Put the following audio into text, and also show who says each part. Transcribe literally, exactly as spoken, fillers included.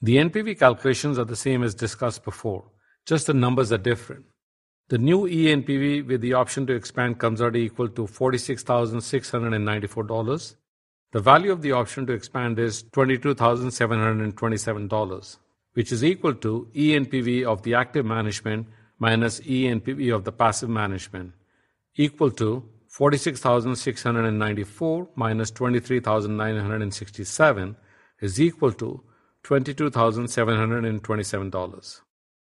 Speaker 1: The N P V calculations are the same as discussed before, just the numbers are different. The new E N P V with the option to expand comes out equal to forty-six thousand six hundred ninety-four dollars. The value of the option to expand is twenty-two thousand seven hundred twenty-seven dollars, which is equal to E N P V of the active management minus E N P V of the passive management, equal to forty-six thousand six hundred ninety-four minus twenty-three thousand nine hundred sixty-seven is equal to twenty-two thousand seven hundred twenty-seven dollars.